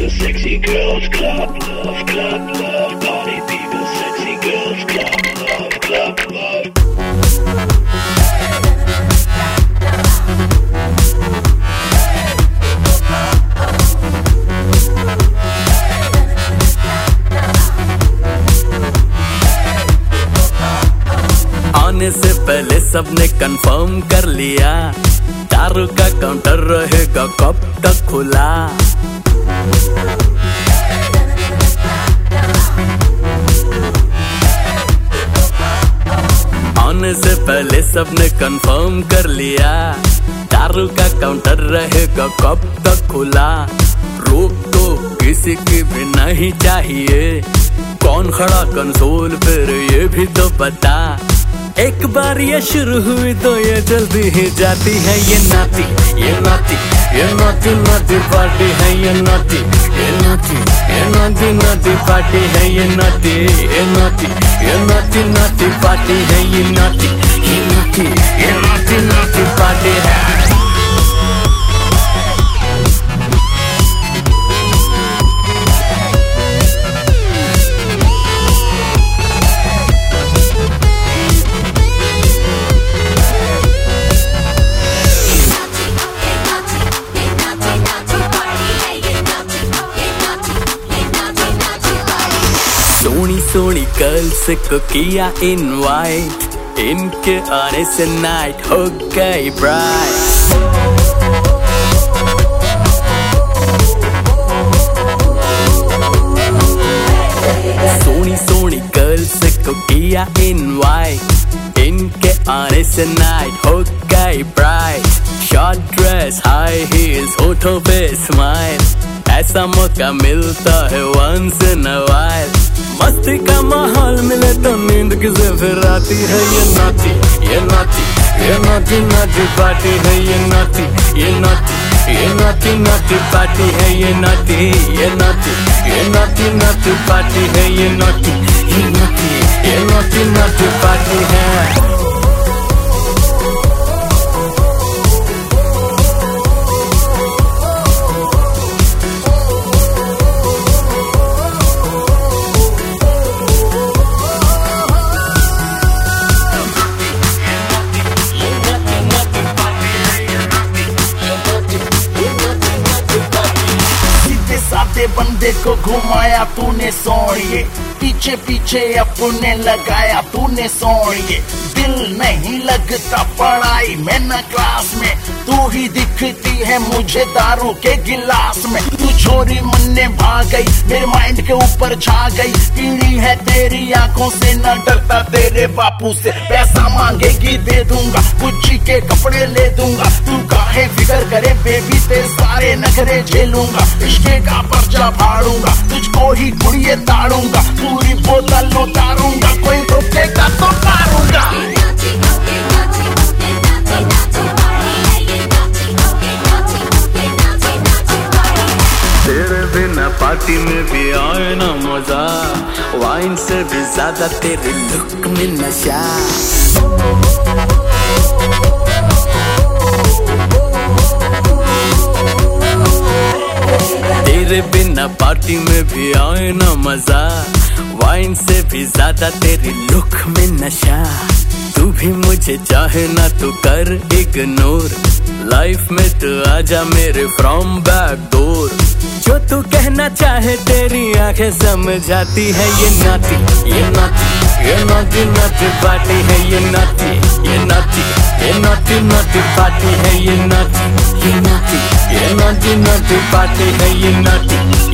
sexy girls club love, party people, sexy girls club love. आने से पहले सबने कंफर्म कर लिया, दारू का काउंटर रहेगा कब तक खुला। आने से पहले सबने कंफर्म कर लिया, दारू का काउंटर रहेगा कब तक खुला। रोक तो किसी की भी नहीं चाहिए, कौन खड़ा कंसोल पर ये भी तो बता। एक बार ये शुरू हुई तो ये जल्दी ही जाती है, ये नाती ये नाती ये नाती नाती पार्टी है, ये नाती ये नाती ये नाती नाती पार्टी है, ये नाती ये नाती ये नाती नाती पार्टी है, ये नाती ये नाती ये नाती नाती पार्टी है। सोनी सोनी गर्ल्स को किया इनवाइट, इनके आने से नाइट हो गई ब्राइट। सोनी सोनी गर्ल्स को किया इनवाइट, इनके आने से नाइट हो गई bright. Short dress high heels होठों पे स्माइल, ऐसा मौका मिलता है वंस इन अ वाइल। मस्ती का माहौल मिले तो नींद किसे फिर आती है, ये नाती ये नाती ये नाती नाती पार्टी है, ये नाती ये नाती ये नाती नाती पार्टी है, ये नाती ये नाती ये नाती नाती पार्टी है, ये नाती ये नाती ये नाती नाती पार्टी है। बंदे को घुमाया तूने सोनिए, पीछे पीछे अपने लगाया तूने सोनिए। दिल नहीं लगता पढ़ाई में न क्लास में, तू ही दिखती है मुझे दारू के गिलास में। तू छोरी मन ने भाग गई, मेरे माइंड के ऊपर छा गई। कीड़ी है तेरी आंखों से, न डरता तेरे बापू से। पैसा मांगेगी दे दूंगा, गुच्ची के कपड़े ले दूंगा। तू काहे फिक्र करे बेबी, तेरे सारे नखरे झेलूंगा। इश्के का पर्चा फाड़ूंगा, तुझको ही कुड़िए ताड़ूंगा। पूरी बोतल उतारूंगा, कोई रोकेगा तो मारूंगा। तेरे बिना पार्टी में भी आए ना मजा, वाइन से भी ज्यादा तेरे लुक में नशा। तेरे बिना पार्टी में भी आए ना मजा, वाइन से भी ज्यादा तेरी लुक में नशा। तू भी मुझे चाहे ना तो कर इग्नोर, लाइफ में तू आजा मेरे फ्रॉम बैक डोर। जो तू कहना चाहे तेरी आंखें समझाती है, ये नाती ये नाती ये नाती नाती पार्टी है, ये नाती ये नाती ये नाती नाती पार्टी है, ये नाती ये नाती ये नाती नाती पार्टी है, ये नाती।